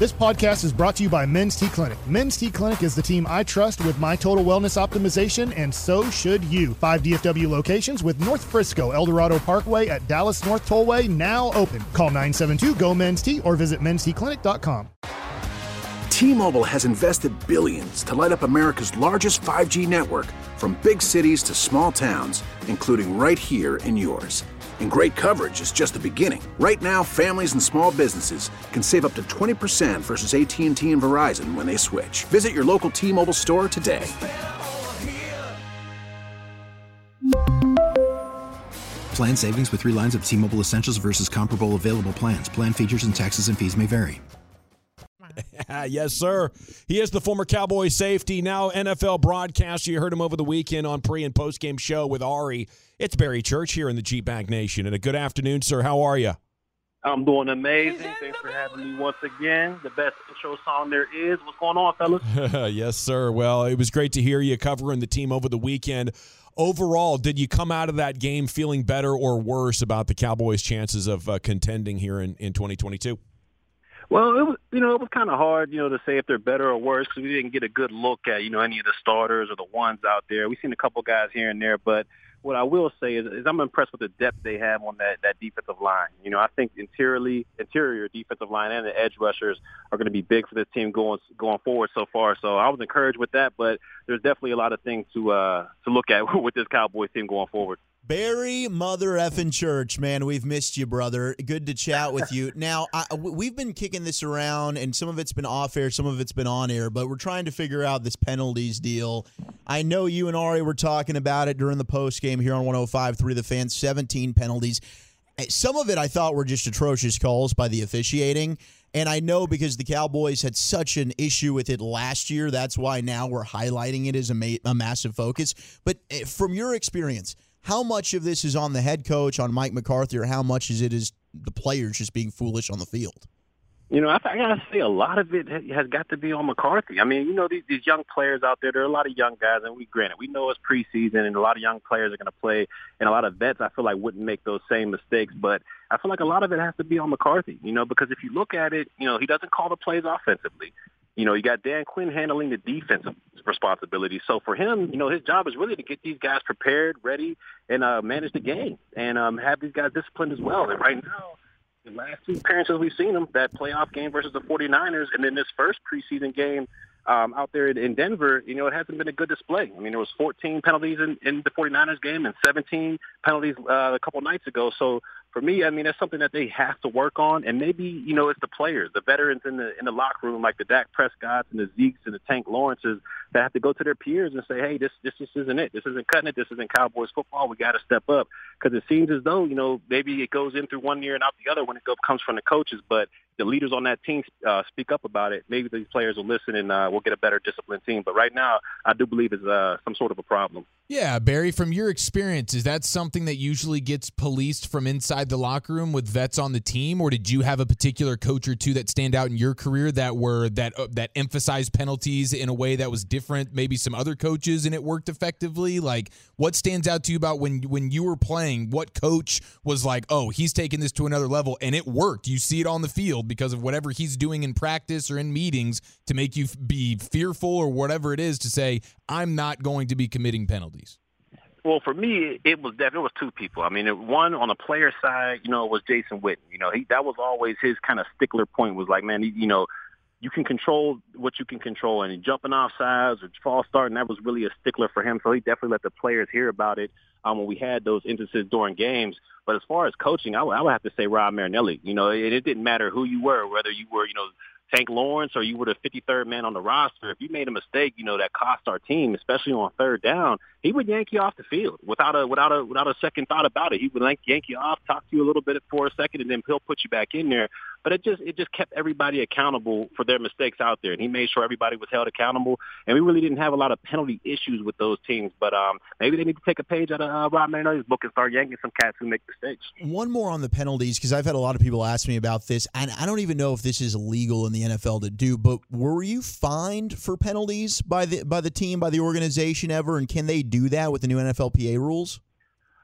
This podcast is brought to you by Men's T Clinic. Men's T Clinic is the team I trust with my total wellness optimization, and so should you. 5 DFW locations with North Frisco, Eldorado Parkway at Dallas North Tollway now open. Call 972-GO-MEN'S-T or visit mensteclinic.com. T-Mobile has invested billions to light up America's largest 5G network, from big cities to small towns, including right here in yours. And great coverage is just the beginning. Right now, families and small businesses can save up to 20% versus AT&T and Verizon when they switch. Visit your local T-Mobile store today. Plan savings with 3 lines of T-Mobile Essentials versus comparable available plans. Plan features and taxes and fees may vary. Yes, sir. He is the former Cowboy safety, now NFL broadcaster. You heard him over the weekend on pre- and post-game show with Ari. It's Barry Church here in the G-Bank Nation. And a good afternoon, sir. How are you? I'm doing amazing. Thanks for having me once again. The best intro song there is. What's going on, fellas? Yes, sir. Well, it was great to hear you covering the team over the weekend. Overall, did you come out of that game feeling better or worse about the Cowboys' chances of contending here in 2022? Well, it was kind of hard, to say if they're better or worse because we didn't get a good look at, any of the starters or the ones out there. We've seen a couple guys here and there, but what I will say is I'm impressed with the depth they have on that defensive line. I think interior defensive line and the edge rushers are going to be big for this team going forward so far. So I was encouraged with that, but there's definitely a lot of things to look at with this Cowboys team going forward. Barry Mother effing Church, man, we've missed you, brother. Good to chat with you. Now, we've been kicking this around, and some of it's been off air, some of it's been on air, but we're trying to figure out this penalties deal. I know you and Ari were talking about it during the post game here on 105.3 The Fan, 17 penalties. Some of it I thought were just atrocious calls by the officiating, and I know because the Cowboys had such an issue with it last year, that's why now we're highlighting it as a massive focus. But from your experience, how much of this is on the head coach, on Mike McCarthy, or how much is the players just being foolish on the field? I got to say a lot of it has got to be on McCarthy. I mean, these young players out there are a lot of young guys, and we know it's preseason, and a lot of young players are going to play, and a lot of vets I feel like wouldn't make those same mistakes. But I feel like a lot of it has to be on McCarthy, because if you look at it, he doesn't call the plays offensively. You got Dan Quinn handling the defensive responsibility. So for him, his job is really to get these guys prepared, ready, and manage the game, and have these guys disciplined as well. And right now, the last 2 appearances we've seen them, that playoff game versus the 49ers, and then this first preseason game out there in Denver, it hasn't been a good display. I mean, there was 14 penalties in the 49ers game and 17 penalties a couple nights ago. So for me, I mean, that's something that they have to work on. And maybe, it's the players, the veterans in the locker room, like the Dak Prescotts and the Zekes and the Tank Lawrences that have to go to their peers and say, hey, this isn't it. This isn't cutting it. This isn't Cowboys football. We got to step up. Because it seems as though, maybe it goes in through one year and out the other when it comes from the coaches. But the leaders on that team speak up about it. Maybe these players will listen and we'll get a better disciplined team. But right now, I do believe it's some sort of a problem. Yeah, Barry, from your experience, is that something that usually gets policed from inside the locker room with vets on the team, or did you have a particular coach or two that stand out in your career that emphasized penalties in a way that was different, maybe some other coaches, and it worked effectively? Like, what stands out to you about when you were playing? What coach was like, oh, he's taking this to another level, and it worked? You see it on the field because of whatever he's doing in practice or in meetings to make you be fearful or whatever it is to say, I'm not going to be committing penalties. Well, for me, it was 2 people. I mean, one on the player side, was Jason Witten. That was always his kind of stickler point was like, man, you can control what you can control, and jumping off sides or false starting, that was really a stickler for him. So he definitely let the players hear about it when we had those instances during games. But as far as coaching, I would have to say Rob Marinelli. It didn't matter who you were, whether you were, Tank Lawrence or you were the 53rd man on the roster. If you made a mistake, that cost our team, especially on third down, he would yank you off the field without a second thought about it. He would yank you off, talk to you a little bit for a second, and then he'll put you back in there. But it just kept everybody accountable for their mistakes out there, and he made sure everybody was held accountable. And we really didn't have a lot of penalty issues with those teams. But maybe they need to take a page out of Rob Marinelli's book and start yanking some cats who make mistakes. One more on the penalties, because I've had a lot of people ask me about this, and I don't even know if this is legal in the NFL to do. But were you fined for penalties by the team, by the organization ever? And can they do that with the new NFLPA rules?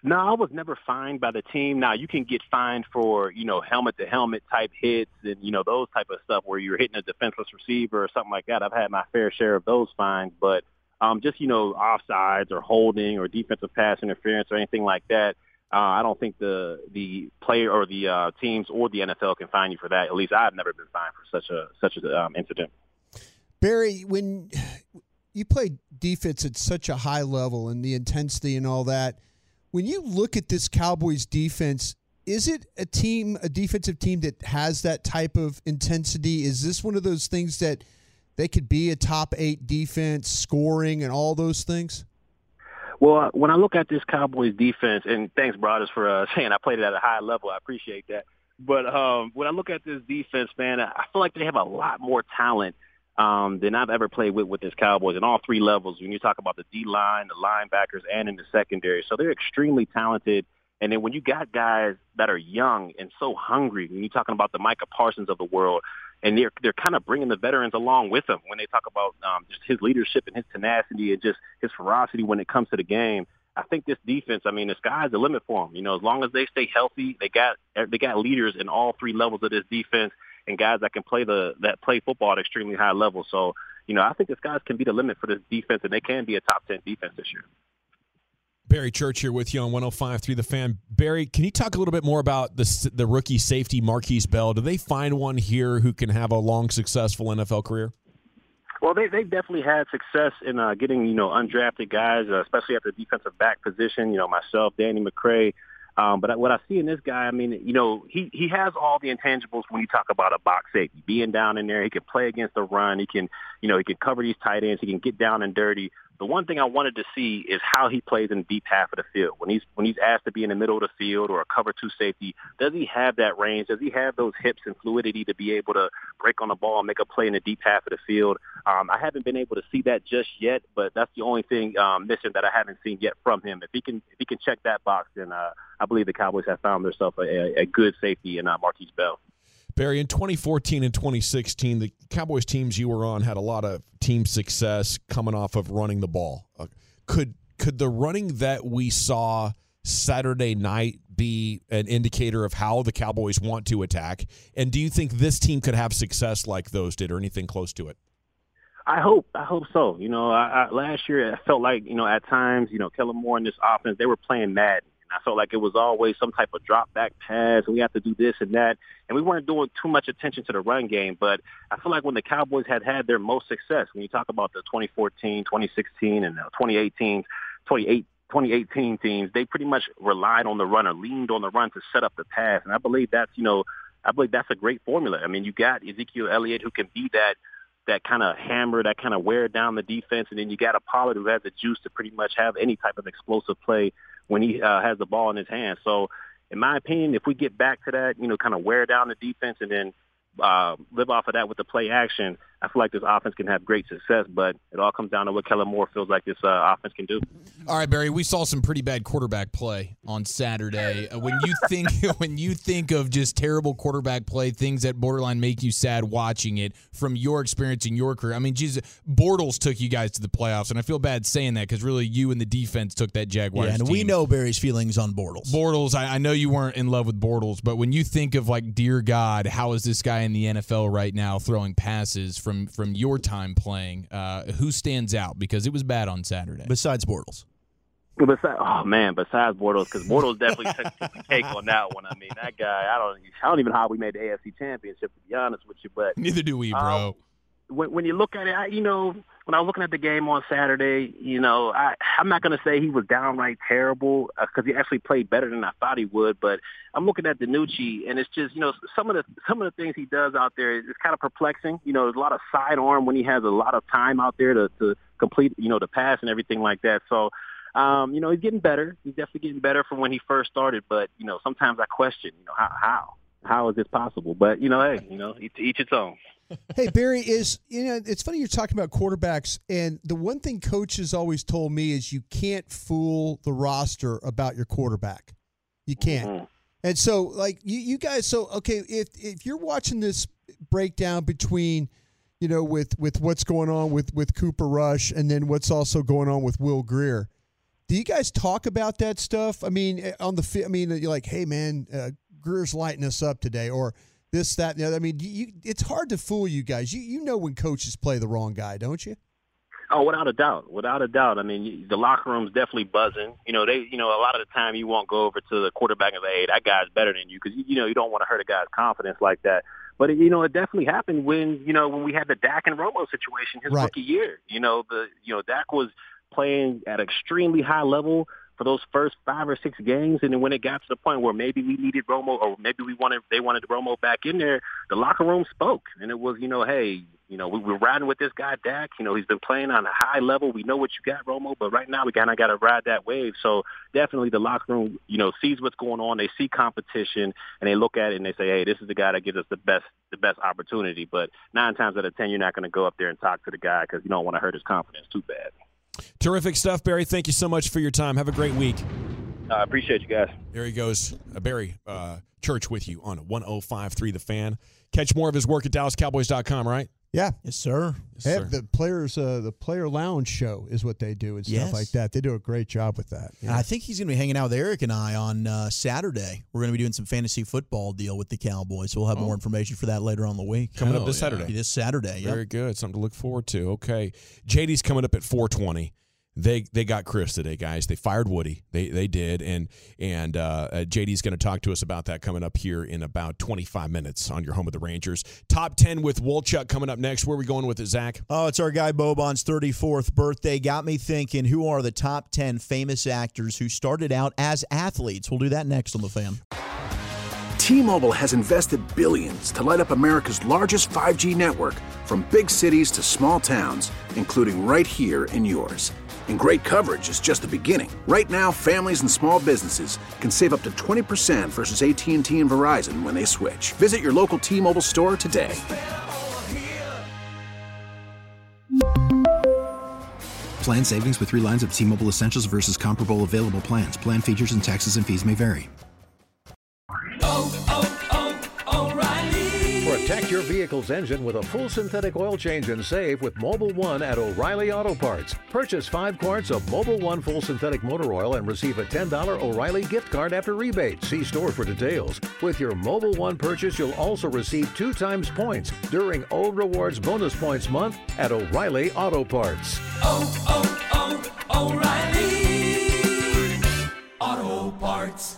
No, I was never fined by the team. Now, you can get fined for, helmet-to-helmet type hits and, those type of stuff where you're hitting a defenseless receiver or something like that. I've had my fair share of those fines. But just, offsides or holding or defensive pass interference or anything like that, I don't think the player or the teams or the NFL can fine you for that. At least I've never been fined for such an incident. Barry, when you play defense at such a high level and the intensity and all that, when you look at this Cowboys defense, is it a defensive team that has that type of intensity? Is this one of those things that they could be a top 8 defense, scoring and all those things? Well, when I look at this Cowboys defense, and thanks, Broadus, for saying I played it at a high level. I appreciate that. But when I look at this defense, man, I feel like they have a lot more talent than I've ever played with this Cowboys in all 3 levels. When you talk about the D-line, the linebackers, and in the secondary. So they're extremely talented. And then when you got guys that are young and so hungry, when you're talking about the Micah Parsons of the world, and they're kind of bringing the veterans along with them when they talk about just his leadership and his tenacity and just his ferocity when it comes to the game. I think this defense, the sky's the limit for them. As long as they stay healthy, they got leaders in all 3 levels of this defense and guys that can play football at extremely high level. So, I think the skies can be the limit for this defense, and they can be a top 10 defense this year. Barry Church here with you on 105.3 The Fan. Barry, can you talk a little bit more about the rookie safety Marquise Bell? Do they find one here who can have a long, successful NFL career? Well, they definitely had success in getting, undrafted guys, especially at the defensive back position, myself, Danny McCray. But what I see in this guy, he has all the intangibles when you talk about a box safety. Being down in there, he can play against the run. He can cover these tight ends. He can get down and dirty. The one thing I wanted to see is how he plays in the deep half of the field. When he's asked to be in the middle of the field or a cover 2 safety, does he have that range? Does he have those hips and fluidity to be able to break on the ball and make a play in the deep half of the field? I haven't been able to see that just yet, but that's the only thing missing that I haven't seen yet from him. If he can check that box, then I believe the Cowboys have found themselves a good safety in Marquise Bell. Barry, in 2014 and 2016, the Cowboys teams you were on had a lot of team success coming off of running the ball. Could the running that we saw Saturday night be an indicator of how the Cowboys want to attack? And do you think this team could have success like those did or anything close to it? I hope so. Last year I felt like, at times, Kellen Moore and this offense, they were playing Madden. I felt like it was always some type of drop back pass, and we have to do this and that. And we weren't doing too much attention to the run game. But I feel like when the Cowboys had their most success, when you talk about the 2014, 2016, and 2018 teams, they pretty much relied on the run or leaned on the run to set up the pass. And I believe that's a great formula. You got Ezekiel Elliott who can be that kind of hammer, that kind of wear down the defense. And then you got a Pollard who has the juice to pretty much have any type of explosive play when he has the ball in his hands. So in my opinion, if we get back to that, kind of wear down the defense and then live off of that with the play action, I feel like this offense can have great success, but it all comes down to what Kellen Moore feels like this offense can do. All right, Barry, we saw some pretty bad quarterback play on Saturday. When you think of just terrible quarterback play, things that borderline make you sad watching it from your experience in your career. Bortles took you guys to the playoffs, and I feel bad saying that because really you and the defense took that Jaguars team. And we know Barry's feelings on Bortles. Bortles, I know you weren't in love with Bortles, but when you think of dear God, how is this guy in the NFL right now throwing passes from your time playing, who stands out? Because it was bad on Saturday. Besides Bortles. Besides Bortles, because Bortles definitely took the cake on that one. That guy, I don't even know how we made the AFC Championship, to be honest with you. But neither do we, bro. When you look at it, when I was looking at the game on Saturday, I'm not going to say he was downright terrible because he actually played better than I thought he would. But I'm looking at DiNucci, and it's just, some of the things he does out there is kind of perplexing. There's a lot of sidearm when he has a lot of time out there to complete, the pass and everything like that. So, he's getting better. He's definitely getting better from when he first started. But, sometimes I question, how is this possible? But, each its own. Hey, Barry, it's funny you're talking about quarterbacks, and the one thing Coach has always told me is you can't fool the roster about your quarterback. You can't. Mm-hmm. And so, you guys, if you're watching this breakdown between, with what's going on with Cooper Rush and then what's also going on with Will Grier, Do you guys talk about that stuff? I mean, you're like, hey, man, Greer's lighting us up today, or this, that, and the other. I mean, it's hard to fool you guys. You know when coaches play the wrong guy, don't you? Oh, without a doubt. Without a doubt. I mean, the locker room's definitely buzzing. A lot of the time you won't go over to the quarterback and say, hey, that guy's better than you, because, you don't want to hurt a guy's confidence like that. But, it definitely happened when we had the Dak and Romo situation his rookie year. Dak was playing at an extremely high level for those first 5 or 6 games, and then when it got to the point where maybe we needed Romo, or maybe they wanted Romo back in there, the locker room spoke, and it was, hey, we're riding with this guy Dak. He's been playing on a high level. We know what you got, Romo, but right now we kind of got to ride that wave. So definitely the locker room, sees what's going on. They see competition, and they look at it and they say, hey, this is the guy that gives us the best opportunity. But 9 times out of 10, you're not going to go up there and talk to the guy because you don't want to hurt his confidence too bad. Terrific stuff, Barry. Thank you so much for your time. Have a great week. I appreciate you guys. There he goes, Barry Church with you on 105.3 The Fan. Catch more of his work at DallasCowboys.com, right? Yeah. Yes, sir. They have the players, the player lounge show is what they do and stuff like that. They do a great job with that. Yeah. I think he's going to be hanging out with Eric and I on Saturday. We're going to be doing some fantasy football deal with the Cowboys. So we'll have more information for that later on the week. Coming up this Saturday. This Saturday, Very good. Something to look forward to. Okay. JD's coming up at 4:20. They got Chris today, guys. They fired Woody. They did, and JD's going to talk to us about that coming up here in about 25 minutes on your home of the Rangers. Top 10 with Wolchuk coming up next. Where are we going with it, Zach? Oh, it's our guy Boban's 34th birthday. Got me thinking, who are the top 10 famous actors who started out as athletes? We'll do that next on The Fan. T-Mobile has invested billions to light up America's largest 5G network, from big cities to small towns, including right here in yours. And great coverage is just the beginning. Right now, families and small businesses can save up to 20% versus AT&T and Verizon when they switch. Visit your local T-Mobile store today. Plan savings with 3 lines of T-Mobile Essentials versus comparable available plans. Plan features and taxes and fees may vary. Protect your vehicle's engine with a full synthetic oil change and save with Mobil 1 at O'Reilly Auto Parts. Purchase 5 quarts of Mobil 1 full synthetic motor oil and receive a $10 O'Reilly gift card after rebate. See store for details. With your Mobil 1 purchase, you'll also receive 2 times points during O Rewards Bonus Points Month at O'Reilly Auto Parts. O'Reilly Auto Parts.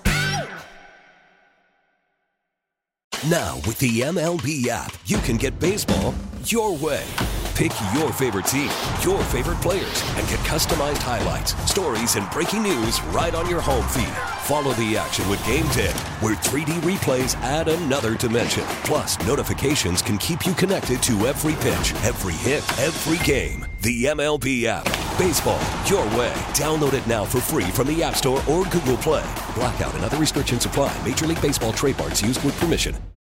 Now, with the MLB app, you can get baseball your way. Pick your favorite team, your favorite players, and get customized highlights, stories, and breaking news right on your home feed. Follow the action with Game Day, where 3D replays add another dimension. Plus, notifications can keep you connected to every pitch, every hit, every game. The MLB app. Baseball your way. Download it now for free from the App Store or Google Play. Blackout and other restrictions apply. Major League Baseball trademarks used with permission.